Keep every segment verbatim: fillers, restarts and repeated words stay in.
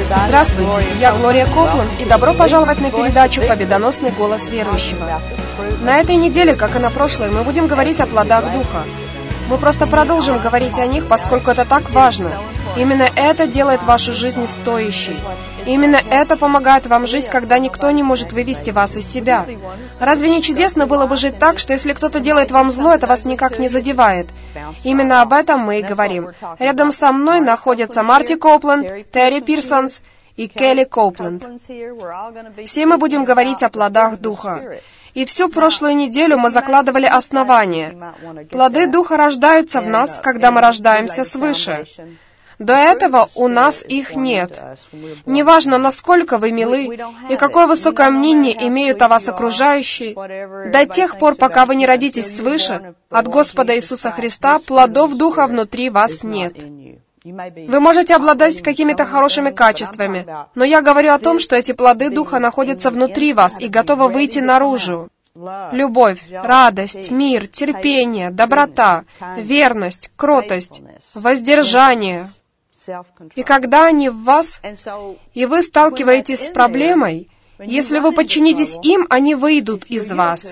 Здравствуйте, я Глория Копланд, и добро пожаловать на передачу «Победоносный голос верующего». На этой неделе, как и на прошлой, мы будем говорить о плодах Духа. Мы просто продолжим говорить о них, поскольку это так важно. Именно это делает вашу жизнь стоящей. Именно это помогает вам жить, когда никто не может вывести вас из себя. Разве не чудесно было бы жить так, что если кто-то делает вам зло, это вас никак не задевает? Именно об этом мы и говорим. Рядом со мной находятся Марти Копланд, Терри Пирсонс и Келли Копланд. Все мы будем говорить о плодах Духа. И всю прошлую неделю мы закладывали основания. Плоды Духа рождаются в нас, когда мы рождаемся свыше. До этого у нас их нет. Неважно, насколько вы милы и какое высокое мнение имеют о вас окружающие, до тех пор, пока вы не родитесь свыше, от Господа Иисуса Христа, плодов Духа внутри вас нет. Вы можете обладать какими-то хорошими качествами, но я говорю о том, что эти плоды Духа находятся внутри вас и готовы выйти наружу. Любовь, радость, мир, терпение, доброта, верность, кротость, воздержание. И когда они в вас, и вы сталкиваетесь с проблемой, если вы подчинитесь им, они выйдут из вас.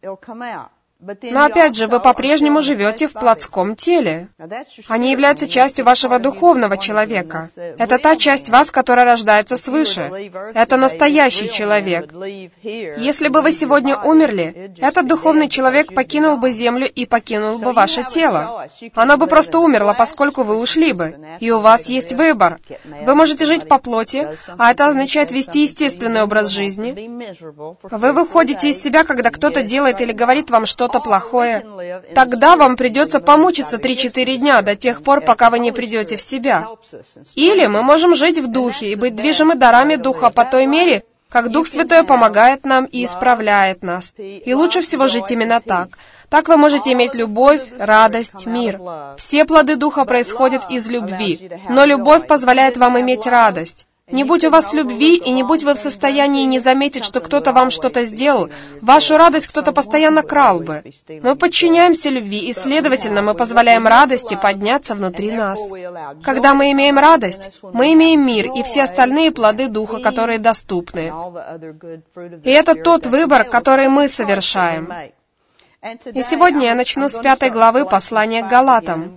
Но опять же, вы по-прежнему живете в плотском теле. Они являются частью вашего духовного человека. Это та часть вас, которая рождается свыше. Это настоящий человек. Если бы вы сегодня умерли, этот духовный человек покинул бы землю и покинул бы ваше тело. Оно бы просто умерло, поскольку вы ушли бы. И у вас есть выбор. Вы можете жить по плоти, а это означает вести естественный образ жизни. Вы выходите из себя, когда кто-то делает или говорит вам что-то плохое. Тогда вам придется помучиться три-четыре дня до тех пор, пока вы не придете в себя. Или мы можем жить в Духе и быть движимы дарами Духа по той мере, как Дух Святой помогает нам и исправляет нас. И лучше всего жить именно так. Так вы можете иметь любовь, радость, мир. Все плоды Духа происходят из любви, но любовь позволяет вам иметь радость. Не будь у вас любви, и не будь вы в состоянии не заметить, что кто-то вам что-то сделал, вашу радость кто-то постоянно крал бы. Мы подчиняемся любви, и, следовательно, мы позволяем радости подняться внутри нас. Когда мы имеем радость, мы имеем мир и все остальные плоды Духа, которые доступны. И это тот выбор, который мы совершаем. И сегодня я начну с пятой главы послания к Галатам.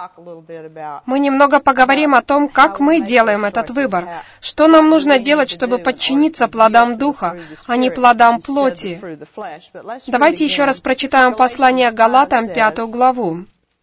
Мы немного поговорим о том, как мы делаем этот выбор, что нам нужно делать, чтобы подчиниться плодам Духа, а не плодам плоти. Давайте еще раз прочитаем послание к Галатам, пятую главу.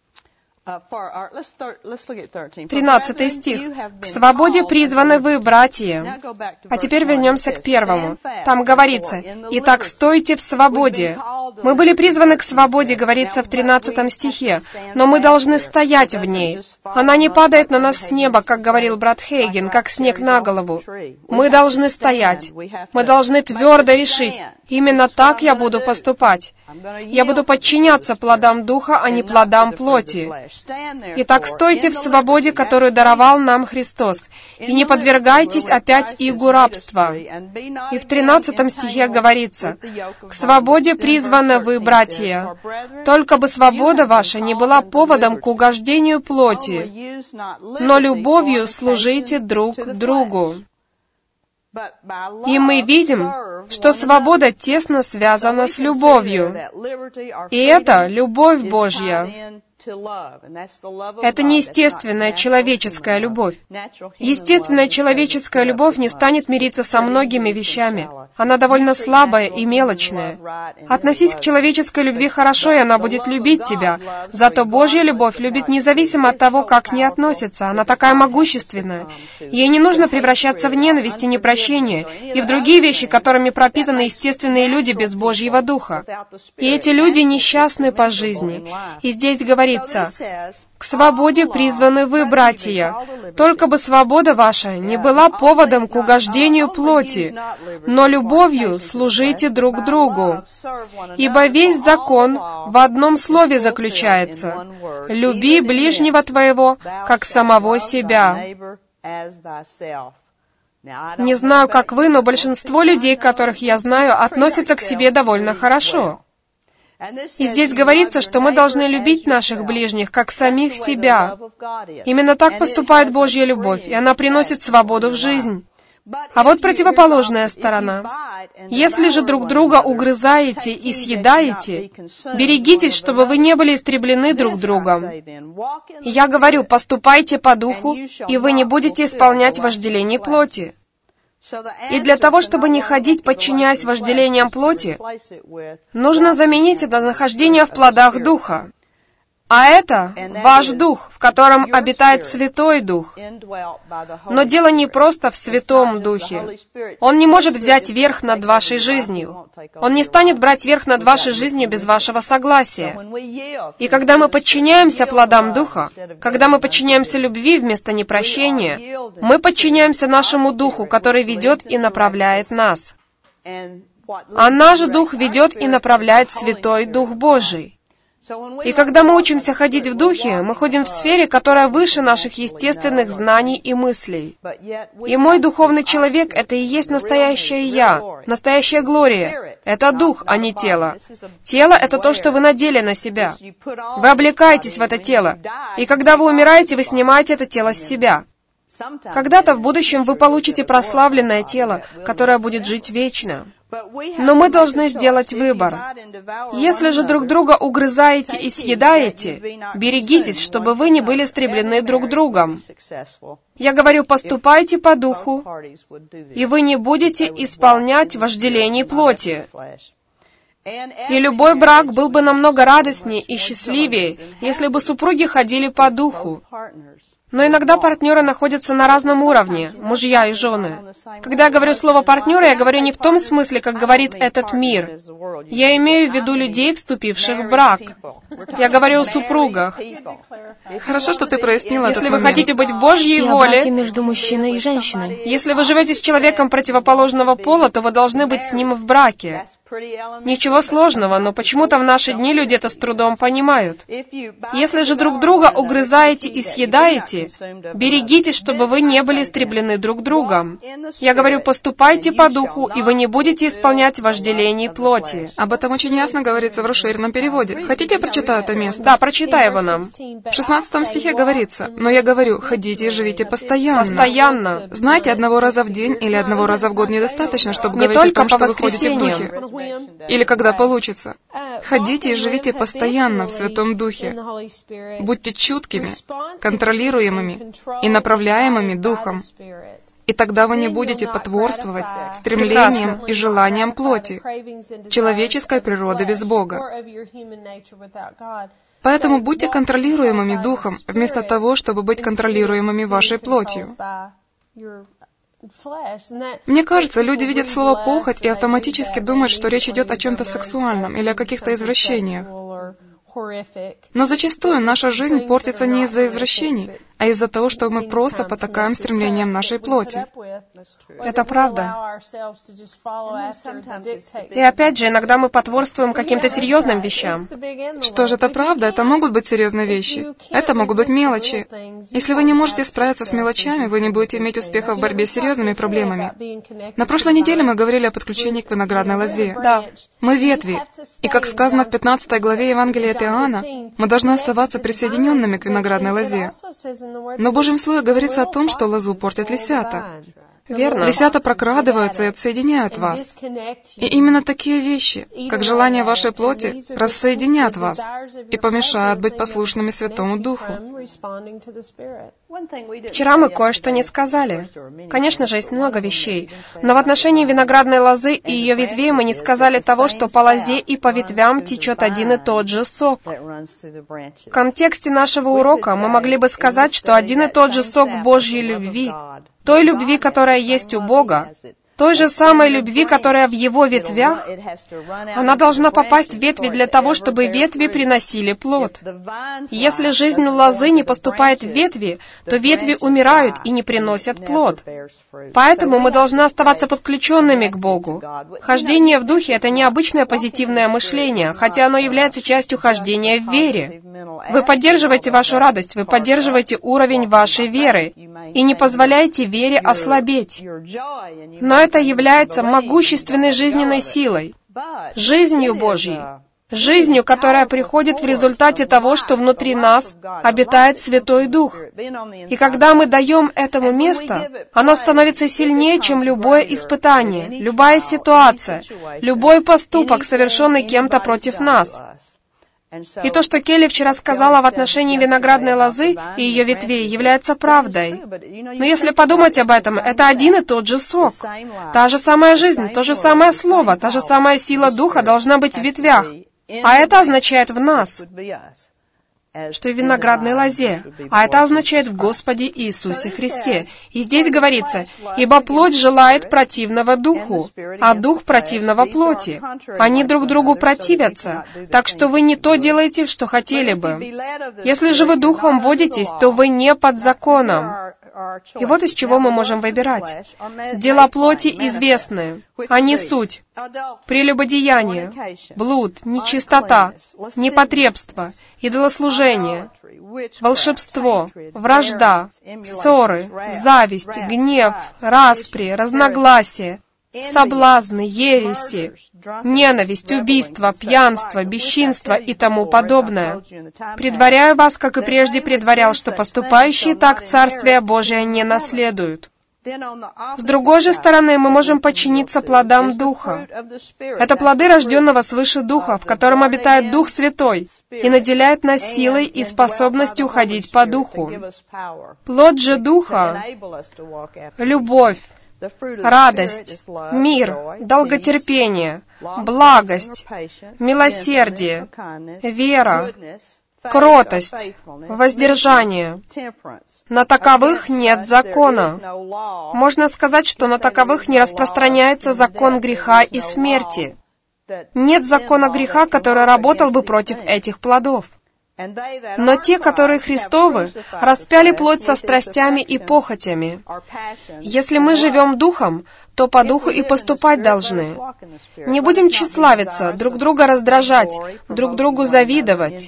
Тринадцатый стих. «К свободе призваны вы, братья». А теперь вернемся к первому. Там говорится: «Итак, стойте в свободе». Мы были призваны к свободе, говорится в тринадцатом стихе, но мы должны стоять в ней. Она не падает на нас с неба, как говорил брат Хейген, как снег на голову. Мы должны стоять. Мы должны твердо решить: именно так я буду поступать. Я буду подчиняться плодам Духа, а не плодам плоти. Итак, стойте в свободе, которую даровал нам Христос, и не подвергайтесь опять игу рабства. И в тринадцатом стихе говорится: «К свободе призваны вы, братья, только бы свобода ваша не была поводом к угождению плоти, но любовью служите друг другу». И мы видим, что свобода тесно связана с любовью. И это любовь Божья. Это не естественная человеческая любовь. Естественная человеческая любовь не станет мириться со многими вещами. Она довольно слабая и мелочная. Относись к человеческой любви хорошо, и она будет любить тебя. Зато Божья любовь любит независимо от того, как к ней относятся. Она такая могущественная. Ей не нужно превращаться в ненависть и непрощение, и в другие вещи, которыми пропитаны естественные люди без Божьего Духа. И эти люди несчастны по жизни. И здесь говорится: «К свободе призваны вы, братья, только бы свобода ваша не была поводом к угождению плоти, но любовью служите друг другу. Ибо весь закон в одном слове заключается: люби ближнего твоего, как самого себя». Не знаю, как вы, но большинство людей, которых я знаю, относятся к себе довольно хорошо. И здесь говорится, что мы должны любить наших ближних, как самих себя. Именно так поступает Божья любовь, и она приносит свободу в жизнь. А вот противоположная сторона. Если же друг друга угрызаете и съедаете, берегитесь, чтобы вы не были истреблены друг другом. И я говорю, поступайте по духу, и вы не будете исполнять вожделение плоти. И для того, чтобы не ходить, подчиняясь вожделениям плоти, нужно заменить это нахождение в плодах Духа. А это ваш Дух, в котором обитает Святой Дух. Но дело не просто в Святом Духе. Он не может взять верх над вашей жизнью. Он не станет брать верх над вашей жизнью без вашего согласия. И когда мы подчиняемся плодам Духа, когда мы подчиняемся любви вместо непрощения, мы подчиняемся нашему Духу, который ведет и направляет нас. А наш Дух ведет и направляет Святой Дух Божий. И когда мы учимся ходить в Духе, мы ходим в сфере, которая выше наших естественных знаний и мыслей. И мой духовный человек — это и есть настоящее Я, настоящая Глория. Это Дух, а не тело. Тело — это то, что вы надели на себя. Вы облекаетесь в это тело. И когда вы умираете, вы снимаете это тело с себя. Когда-то в будущем вы получите прославленное тело, которое будет жить вечно. Но мы должны сделать выбор. Если же друг друга угрызаете и съедаете, берегитесь, чтобы вы не были истреблены друг другом. Я говорю, поступайте по духу, и вы не будете исполнять вожделений плоти. И любой брак был бы намного радостнее и счастливее, если бы супруги ходили по духу. Но иногда партнеры находятся на разном уровне, мужья и жены. Когда я говорю слово «партнеры», я говорю не в том смысле, как говорит этот мир. Я имею в виду людей, вступивших в брак. Я говорю о супругах. Хорошо, что ты прояснила этот Если вы момент. хотите быть в Божьей И о воле, браке между мужчиной и женщиной. если вы живете с человеком противоположного пола, то вы должны быть с ним в браке. Ничего сложного, но почему-то в наши дни люди это с трудом понимают. Если же друг друга угрызаете и съедаете, берегитесь, чтобы вы не были истреблены друг другом. Я говорю, поступайте по духу, и вы не будете исполнять вожделений плоти. Об этом очень ясно говорится в расширенном переводе. Хотите, я прочитаю это место? Да, прочитай его нам. В шестнадцатом стихе говорится, «Но я говорю, ходите и живите постоянно». Постоянно. Знаете, одного раза в день или одного раза в год недостаточно, чтобы Не говорить о только том, по что вы ходите в воскресеньям. Духе. Или когда получится. Ходите и живите постоянно в Святом Духе. Будьте чуткими, контролируемыми и направляемыми Духом. И тогда вы не будете потворствовать стремлениям и желаниям плоти, человеческой природы без Бога. Поэтому будьте контролируемыми Духом, вместо того, чтобы быть контролируемыми вашей плотью. Мне кажется, люди видят слово «похоть» и автоматически думают, что речь идет о чем-то сексуальном или о каких-то извращениях. Но зачастую наша жизнь портится не из-за извращений, а из-за того, что мы просто потакаем стремлениям нашей плоти. Это правда. И опять же, иногда мы потворствуем каким-то серьезным вещам. Что же, это правда, это могут быть серьезные вещи. Это могут быть мелочи. Если вы не можете справиться с мелочами, вы не будете иметь успеха в борьбе с серьезными проблемами. На прошлой неделе мы говорили о подключении к виноградной лозе. Да. Мы ветви. И как сказано в пятнадцатой главе Евангелия от Иоанна, мы должны оставаться присоединенными к виноградной лозе. Но в Божьем Слове говорится о том, что лозу портят лисята. Верно. Лисята прокрадываются и отсоединяют вас. И именно такие вещи, как желание вашей плоти, рассоединят вас и помешают быть послушными Святому Духу. Вчера мы кое-что не сказали. Конечно же, есть много вещей. Но в отношении виноградной лозы и ее ветвей мы не сказали того, что по лозе и по ветвям течет один и тот же сок. В контексте нашего урока мы могли бы сказать, что один и тот же сок Божьей любви, той любви, которая есть у Бога, той же самой любви, которая в Его ветвях, она должна попасть в ветви для того, чтобы ветви приносили плод. Если жизнь лозы не поступает в ветви, то ветви умирают и не приносят плод. Поэтому мы должны оставаться подключенными к Богу. Хождение в Духе — это необычное позитивное мышление, хотя оно является частью хождения в вере. Вы поддерживаете вашу радость, вы поддерживаете уровень вашей веры и не позволяете вере ослабеть. Но это является могущественной жизненной силой, жизнью Божьей. жизнью, которая приходит в результате того, что внутри нас обитает Святой Дух. И когда мы даем этому место, оно становится сильнее, чем любое испытание, любая ситуация, любой поступок, совершенный кем-то против нас. И то, что Келли вчера сказала в отношении виноградной лозы и ее ветвей, является правдой. Но если подумать об этом, это один и тот же сок. Та же самая жизнь, то же самое слово, та же самая сила Духа должна быть в ветвях. А это означает в нас, что и в виноградной лозе. А это означает в Господе Иисусе Христе. И здесь говорится, «Ибо плоть желает противного духу, а дух противного плоти». Они друг другу противятся, так что вы не то делаете, что хотели бы. Если же вы духом водитесь, то вы не под законом. И вот из чего мы можем выбирать. Дела плоти известны. Они суть: прелюбодеяние, блуд, нечистота, непотребство, идолослужение, волшебство, вражда, ссоры, зависть, гнев, распри, разногласия, соблазны, ереси, ненависть, убийство, пьянство, бесчинство и тому подобное. Предваряю вас, как и прежде предварял, что поступающие так Царствие Божие не наследуют. С другой же стороны, мы можем подчиниться плодам Духа. Это плоды рожденного свыше Духа, в котором обитает Дух Святой и наделяет нас силой и способностью ходить по Духу. Плод же Духа — любовь, радость, мир, долготерпение, благость, милосердие, вера, кротость, воздержание. На таковых нет закона. Можно сказать, что на таковых не распространяется закон греха и смерти. Нет закона греха, который работал бы против этих плодов. Но те, которые Христовы, распяли плоть со страстями и похотями. Если мы живем Духом, то по Духу и поступать должны. Не будем тщеславиться, друг друга раздражать, друг другу завидовать.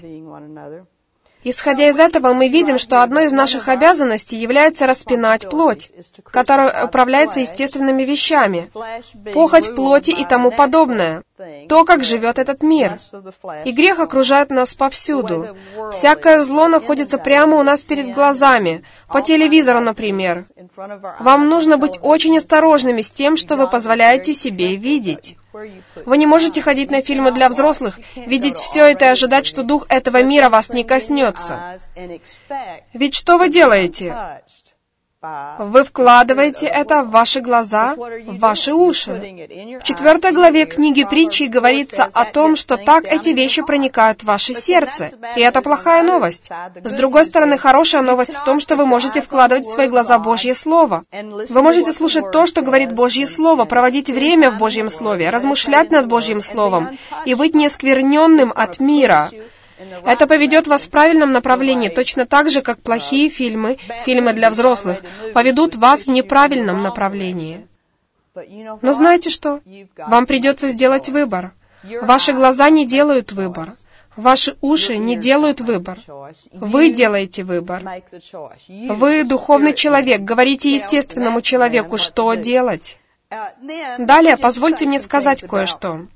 Исходя из этого, мы видим, что одной из наших обязанностей является распинать плоть, которая управляется естественными вещами, похоть плоти и тому подобное, то, как живет этот мир. И грех окружает нас повсюду. Всякое зло находится прямо у нас перед глазами, по телевизору, например. Вам нужно быть очень осторожными с тем, что вы позволяете себе видеть. Вы не можете ходить на фильмы для взрослых, видеть все это и ожидать, что дух этого мира вас не коснется. Ведь что вы делаете? Вы вкладываете это в ваши глаза, в ваши уши. В четвертой главе книги Притчи говорится о том, что так эти вещи проникают в ваше сердце. И это плохая новость. С другой стороны, хорошая новость в том, что вы можете вкладывать в свои глаза Божье Слово. Вы можете слушать то, что говорит Божье Слово, проводить время в Божьем Слове, размышлять над Божьим Словом и быть неоскверненным от мира. Это поведет вас в правильном направлении, точно так же, как плохие фильмы, фильмы для взрослых, поведут вас в неправильном направлении. Но знаете что? Вам придется сделать выбор. Ваши глаза не делают выбор. Ваши уши не делают выбор. Вы делаете выбор. Вы, духовный человек, говорите естественному человеку, что делать. Далее, позвольте мне сказать кое-что.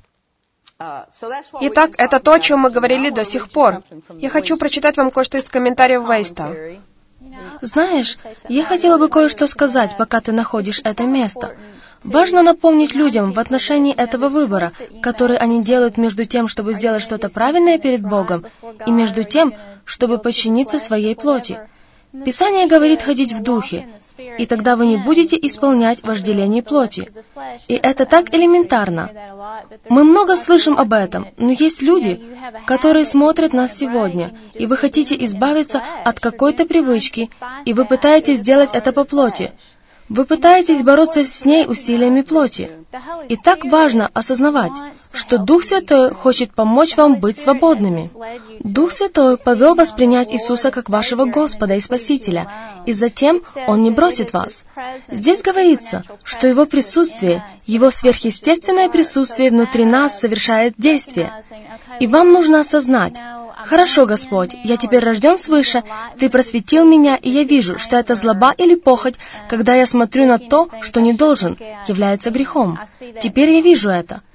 Итак, это то, о чем мы говорили до сих пор. Я хочу прочитать вам кое-что из комментариев Вейста. Знаешь, я хотела бы кое-что сказать, пока ты находишь это место. Важно напомнить людям в отношении этого выбора, который они делают между тем, чтобы сделать что-то правильное перед Богом, и между тем, чтобы подчиниться своей плоти. Писание говорит ходить в духе, и тогда вы не будете исполнять вожделение плоти. И это так элементарно. Мы много слышим об этом, но есть люди, которые смотрят нас сегодня, и вы хотите избавиться от какой-то привычки, и вы пытаетесь сделать это по плоти. Вы пытаетесь бороться с ней усилиями плоти. И так важно осознавать, что Дух Святой хочет помочь вам быть свободными. Дух Святой повел вас принять Иисуса как вашего Господа и Спасителя, и затем Он не бросит вас. Здесь говорится, что Его присутствие, Его сверхъестественное присутствие внутри нас совершает действие. И вам нужно осознать: «Хорошо, Господь, я теперь рожден свыше, Ты просветил меня, и я вижу, что это злоба или похоть, когда я смотрю на то, что не должен, является грехом. Теперь я вижу это.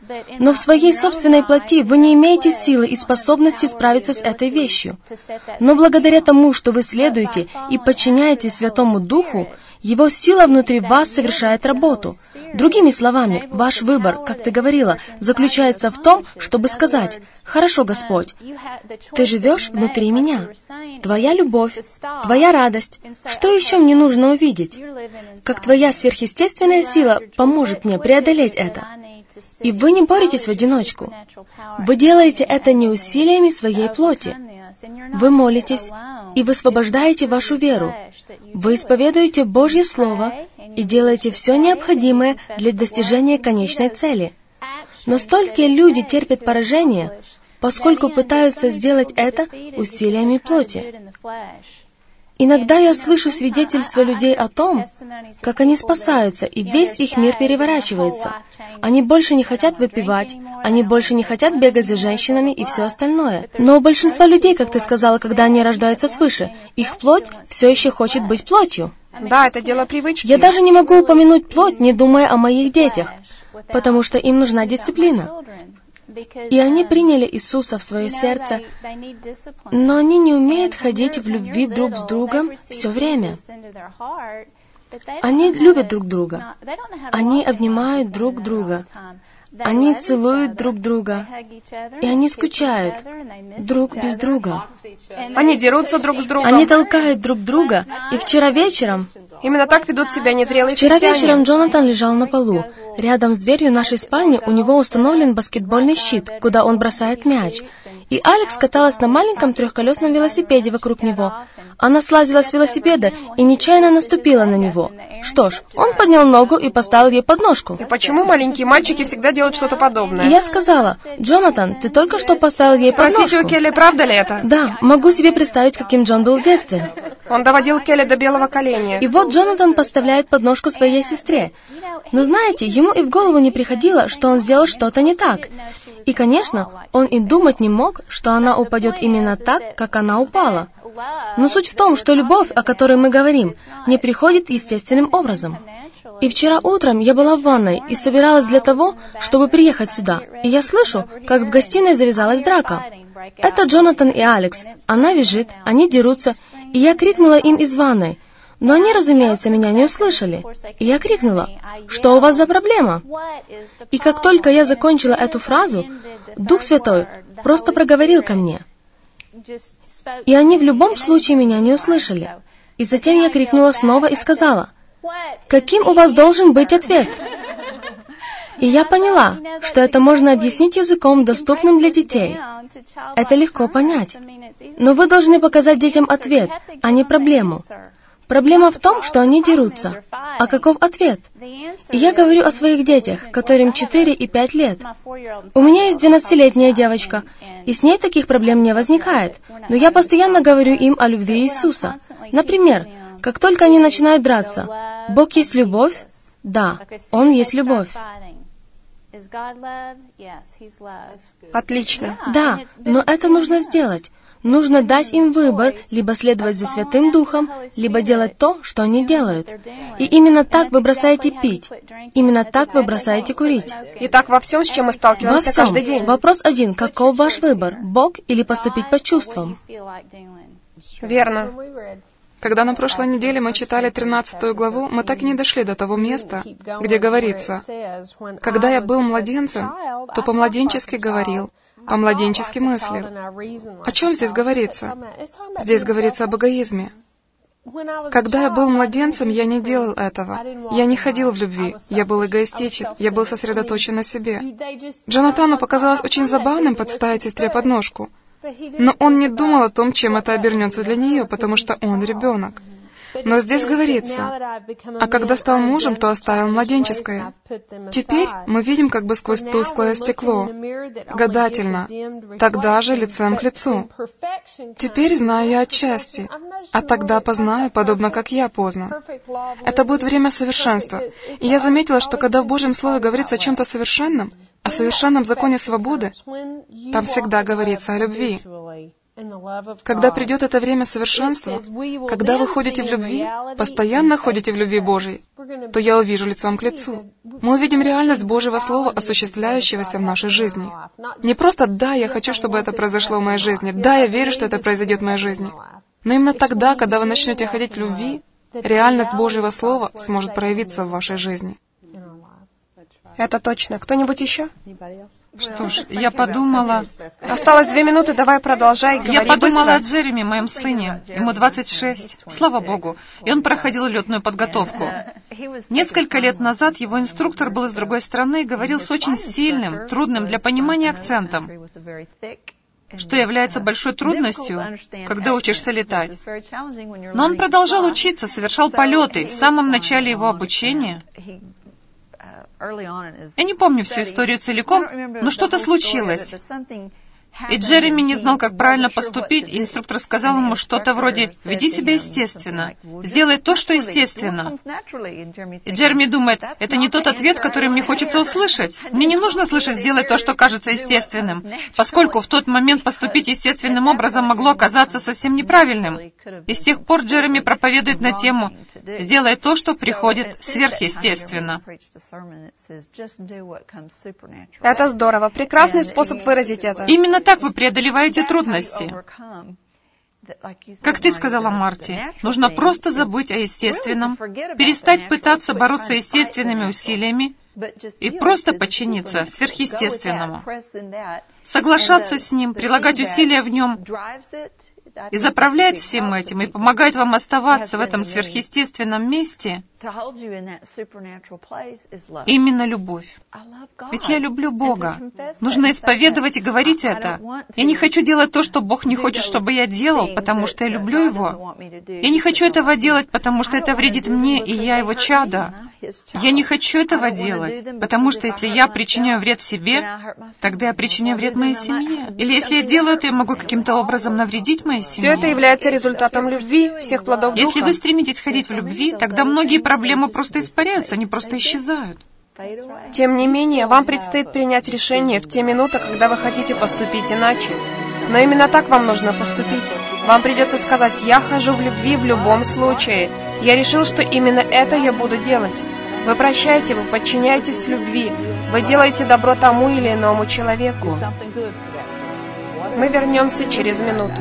Но в своей собственной плоти вы не имеете силы и способности справиться с этой вещью. Но благодаря тому, что вы следуете и подчиняетесь Святому Духу, Его сила внутри вас совершает работу. Другими словами, ваш выбор, как ты говорила, заключается в том, чтобы сказать: «Хорошо, Господь, Ты живешь внутри меня. Твоя любовь, Твоя радость. Что еще мне нужно увидеть? Как Твоя сверхъестественная сила поможет мне преодолеть это». И вы не боретесь в одиночку. Вы делаете это не усилиями своей плоти. Вы молитесь и высвобождаете вашу веру. Вы исповедуете Божье Слово и делаете все необходимое для достижения конечной цели. Но столькие люди терпят поражение, поскольку пытаются сделать это усилиями плоти. Иногда я слышу свидетельства людей о том, как они спасаются, и весь их мир переворачивается. Они больше не хотят выпивать, они больше не хотят бегать за женщинами и все остальное. Но у большинства людей, как ты сказала, когда они рождаются свыше, их плоть все еще хочет быть плотью. Да, это дело привычки. Я даже не могу упомянуть плоть, не думая о моих детях, потому что им нужна дисциплина. И они приняли Иисуса в свое сердце, но они не умеют ходить в любви друг с другом все время. Они любят друг друга. Они обнимают друг друга. Они целуют друг друга. И они скучают друг без друга. Они дерутся друг с другом. Они толкают друг друга. И вчера вечером... Именно так ведут себя незрелые Вчера христиане. вечером Джонатан лежал на полу. Рядом с дверью нашей спальни у него установлен баскетбольный щит, куда он бросает мяч. И Алекс каталась на маленьком трехколесном велосипеде вокруг него. Она слазила с велосипеда и нечаянно наступила на него. Что ж, он поднял ногу и поставил ей подножку. И почему маленькие мальчики всегда делают что-то подобное? И я сказала: «Джонатан, ты только что поставил ей подножку». Спросите у Келли, правда ли это? Да, могу себе представить, каким Джон был в детстве. Он доводил Келли до белого коленя. И вот Джонатан поставляет подножку своей сестре. Но знаете, ему и в голову не приходило, что он сделал что-то не так. И, конечно, он и думать не мог, что она упадет именно так, как она упала. Но суть в том, что любовь, о которой мы говорим, не приходит естественным образом. И вчера утром я была в ванной и собиралась для того, чтобы приехать сюда. И я слышу, как в гостиной завязалась драка. Это Джонатан и Алекс. Она визжит, они дерутся, и я крикнула им из ванной. Но они, разумеется, меня не услышали. И я крикнула: «Что у вас за проблема?» И как только я закончила эту фразу, Дух Святой просто проговорил ко мне. И они в любом случае меня не услышали. И затем я крикнула снова и сказала: «Каким у вас должен быть ответ?» И я поняла, что это можно объяснить языком, доступным для детей. Это легко понять. Но вы должны показать детям ответ, а не проблему. Проблема в том, что они дерутся. А каков ответ? И я говорю о своих детях, которым четыре и пять лет. У меня есть двенадцатилетняя девочка, и с ней таких проблем не возникает. Но я постоянно говорю им о любви Иисуса. Например, как только они начинают драться: «Бог есть любовь?» Да, Он есть любовь. Отлично. Да, но это нужно сделать. Нужно дать им выбор, либо следовать за Святым Духом, либо делать то, что они делают. И именно так вы бросаете пить. Именно так вы бросаете курить. И так во всем, с чем мы Во сталкиваемся всем. каждый день. Вопрос один. Каков ваш выбор? Бог или поступить по чувствам? Верно. Когда на прошлой неделе мы читали тринадцатую главу, мы так и не дошли до того места, где говорится: «Когда я был младенцем, то по-младенчески говорил, по-младенчески мыслил». О чем здесь говорится? Здесь говорится об эгоизме. Когда я был младенцем, я не делал этого. Я не ходил в любви. Я был эгоистичен. Я был сосредоточен на себе. Джонатану показалось очень забавным подставить сестре подножку. Но он не думал о том, чем это обернется для нее, потому что он ребенок. Но здесь говорится: «А когда стал мужем, то оставил младенческое». Теперь мы видим как бы сквозь тусклое стекло, гадательно, тогда же лицем к лицу. Теперь знаю я отчасти, а тогда познаю, подобно как я познан. Это будет время совершенства. И я заметила, что когда в Божьем Слове говорится о чем-то совершенном, о совершенном законе свободы, там всегда говорится о любви. Когда придет это время совершенства, когда вы ходите в любви, постоянно ходите в любви Божьей, то я увижу лицом к лицу. Мы увидим реальность Божьего Слова, осуществляющегося в нашей жизни. Не просто «да, я хочу, чтобы это произошло в моей жизни», «да, я верю, что это произойдет в моей жизни». Но именно тогда, когда вы начнете ходить в любви, реальность Божьего Слова сможет проявиться в вашей жизни. Это точно. Кто-нибудь еще? Что ж, я подумала... Осталось две минуты, давай продолжай, говори Я подумала быстро. о Джереми, моем сыне. Ему двадцать шесть, слава Богу, и он проходил летную подготовку. Несколько лет назад его инструктор был из другой страны и говорил с очень сильным, трудным для понимания акцентом, что является большой трудностью, когда учишься летать. Но он продолжал учиться, совершал полеты. В самом начале его обучения... Я не помню всю историю целиком, но что-то случилось. И Джереми не знал, как правильно поступить, и инструктор сказал ему что-то вроде «Веди себя естественно, сделай то, что естественно». И Джереми думает, это не тот ответ, который мне хочется услышать. Мне не нужно слышать «сделай то, что кажется естественным», поскольку в тот момент поступить естественным образом могло оказаться совсем неправильным. И с тех пор Джереми проповедует на тему «Сделай то, что приходит сверхъестественно». Это здорово. Прекрасный способ выразить это. Именно так вы преодолеваете трудности. Как ты сказала, Марти, нужно просто забыть о естественном, перестать пытаться бороться естественными усилиями и просто подчиниться сверхъестественному. Соглашаться с ним, прилагать усилия в нем и заправлять всем этим, и помогает вам оставаться в этом сверхъестественном месте, именно любовь. Ведь я люблю Бога. Нужно исповедовать и говорить это. Я не хочу делать то, что Бог не хочет, чтобы я делал, потому что я люблю Его. Я не хочу этого делать, потому что это вредит мне, и я Его чадо. Я не хочу этого делать, потому что если я причиняю вред себе, тогда я причиняю вред моей семье. Или если я делаю это, я могу каким-то образом навредить моей семье. Все это является результатом любви, всех плодов Духа. Если вы стремитесь ходить в любви, тогда многие проблемы просто испаряются, они просто исчезают. Тем не менее, вам предстоит принять решение в те минуты, когда вы хотите поступить иначе. Но именно так вам нужно поступить. Вам придется сказать «Я хожу в любви в любом случае. Я решил, что именно это я буду делать». Вы прощаете, вы подчиняетесь любви. Вы делаете добро тому или иному человеку. Мы вернемся через минуту.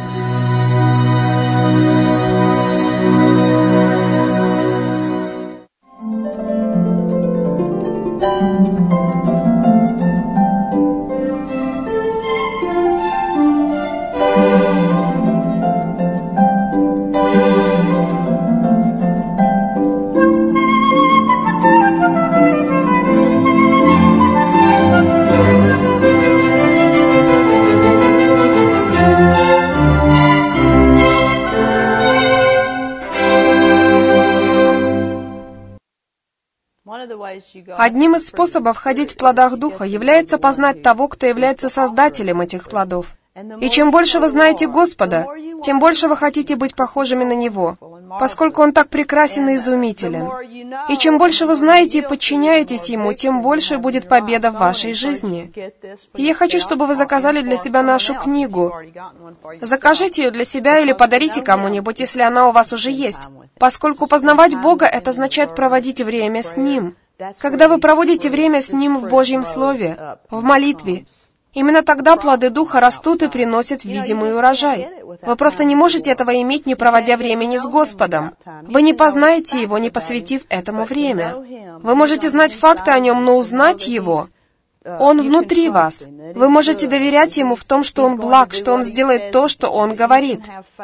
Одним из способов ходить в плодах Духа является познать того, кто является создателем этих плодов. И чем больше вы знаете Господа, тем больше вы хотите быть похожими на Него, поскольку Он так прекрасен и изумителен. И чем больше вы знаете и подчиняетесь Ему, тем больше будет победа в вашей жизни. И я хочу, чтобы вы заказали для себя нашу книгу. Закажите ее для себя или подарите кому-нибудь, если она у вас уже есть, поскольку познавать Бога — это означает проводить время с Ним. Когда вы проводите время с Ним в Божьем Слове, в молитве, именно тогда плоды Духа растут и приносят видимый урожай. Вы просто не можете этого иметь, не проводя времени с Господом. Вы не познаете Его, не посвятив этому время. Вы можете знать факты о Нем, но узнать Его — Он внутри вас. Вы можете доверять Ему в том, что Он благ, что Он сделает то, что Он говорит.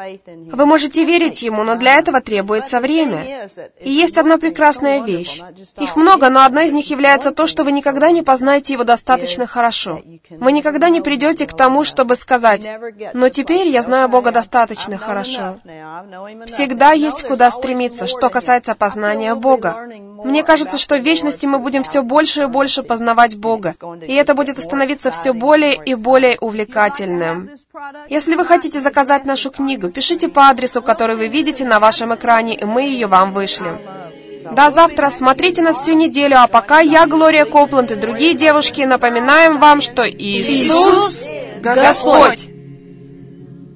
Вы можете верить Ему, но для этого требуется время. И есть одна прекрасная вещь. Их много, но одна из них является то, что вы никогда не познаете Его достаточно хорошо. Вы никогда не придете к тому, чтобы сказать: «Но теперь я знаю Бога достаточно хорошо». Всегда есть куда стремиться, что касается познания Бога. Мне кажется, что в вечности мы будем все больше и больше познавать Бога. И это будет становиться все более и более увлекательным. Если вы хотите заказать нашу книгу, пишите по адресу, который вы видите на вашем экране, и мы ее вам вышлем. До завтра. Смотрите нас всю неделю, а пока я, Глория Копланд, и другие девушки напоминаем вам, что Иисус — Господь!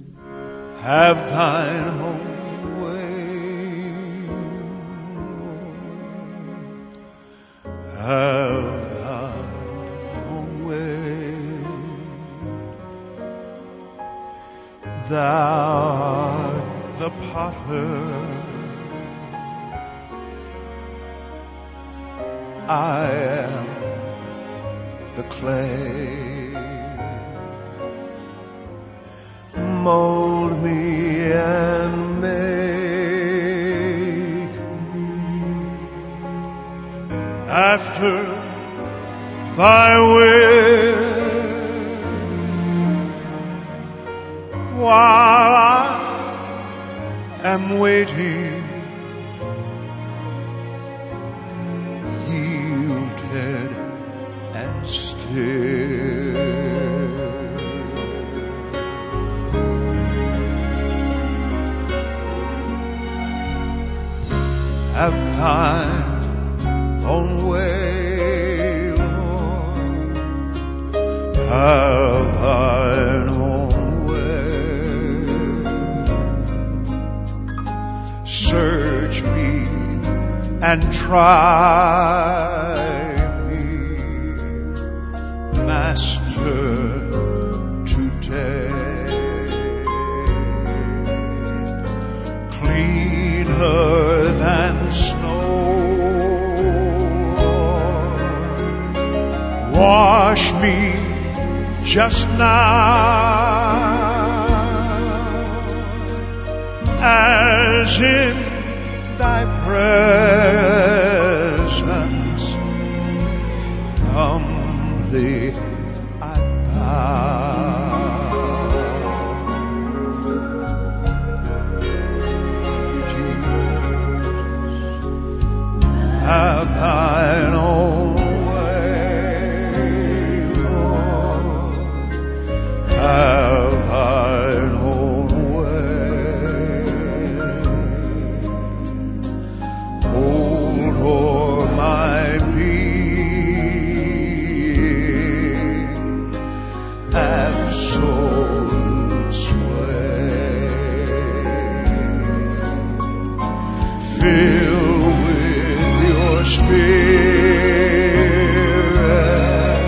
have thine own way, have thine own way. Thou art the potter, I am the clay. Mold me and make me after thy will, while I am waiting, yielded and still. Have thine own way, Lord, have thine own way. Search me and try me, Master, today. Cleaner than snow, wash me just now, as in thy presence humbly I bow. Have thine own way, Lord, have thine own way. Hold o'er my being absolute sway. Fill Spirit,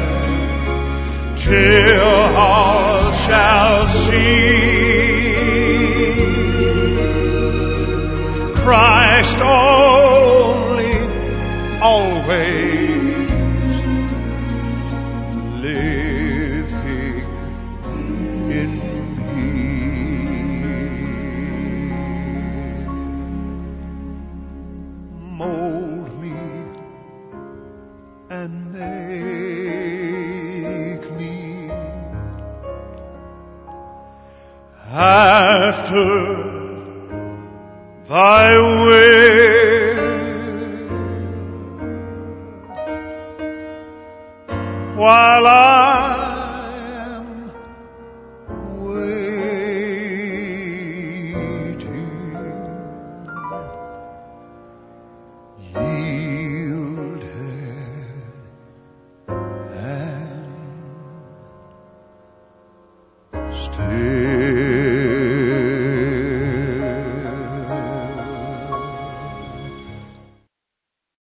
till all shall see Christ only, always living in me. Mold me and make me after thy will, while I